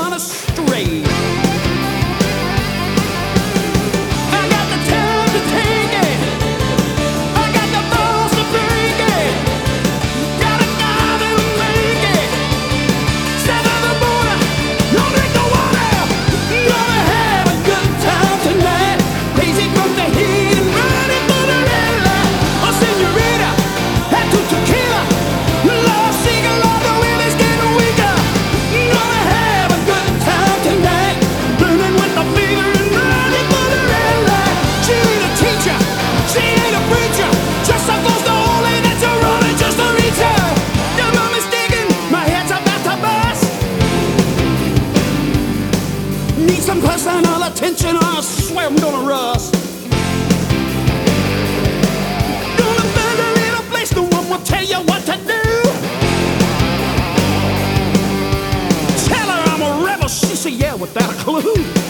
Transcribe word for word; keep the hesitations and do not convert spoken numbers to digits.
run astray. I got the time to take it. I got the balls to break it. Got a guy that'll make it. Step on the border, don't drink the water. Gonna have a good time tonight. Crazy from the heat and running for the red light. Oh, senorita, had to tequila. Love single on the wheelies getting weaker. Gonna have a good time tonight. Burning with the fever and running for the red light. She ain't a teacher, she ain't a preacher. Just supposed to holy that's a rolling just to reach her. You're not mistaken, my head's about to bust. Need some personal attention or I swear I'm gonna rust. Gonna find a little place, no one will tell you what to do. Tell her I'm a rebel, she said yeah without a clue.